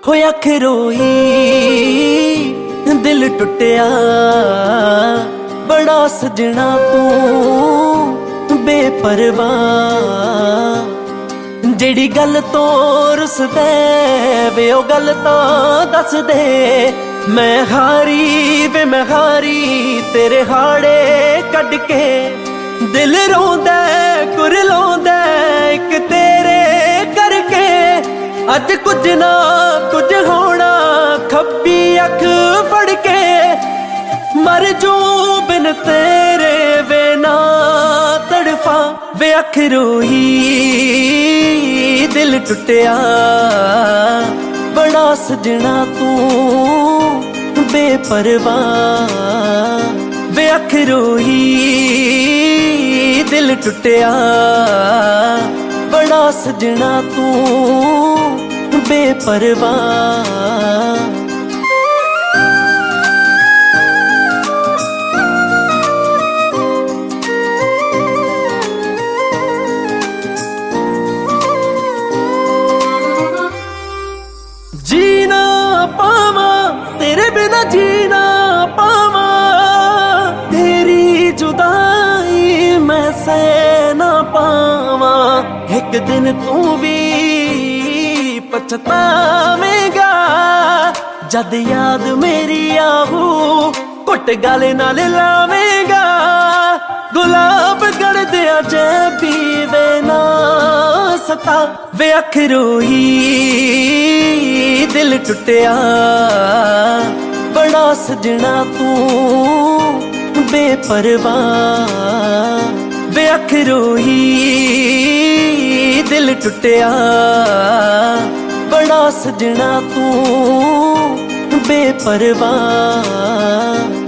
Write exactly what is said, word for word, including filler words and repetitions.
होया खरोई दिल टुटिया बड़ा सजना तू बेपरवाह। जेड़ी गल तो रुसदे वे ओ गल तो दस दे। मैं हारी वे मैं हारी तेरे हाड़े कड़ के। दिल रोंदा कुरलांदा एक तेरे करके। अज कुछ ना कुछ होना खब्बी अख फड़ के। मर जू बिन तेरे वे ना तड़फा। वे अख रोई दिल टुटिया बड़ा सजना तू बेपरवाह। वे अख रोई दिल टुटिया बड़ा सजना तू बेपरवाह। जीना पावा तेरे बिना जीना पावा। तेरी जुदाई मैं सह ना पावा। एक दिन तू भी पछतावेगा जद याद मेरी आहू घुट गले नाल लावेगा। गुलाब कर दिया जैबी वे ना सता। वे अख रोई दिल टुटिया बड़ा सजना तू बेपरवाह। वे अख रोई दिल टुटिया बड़ा सजना तू बेपरवाह।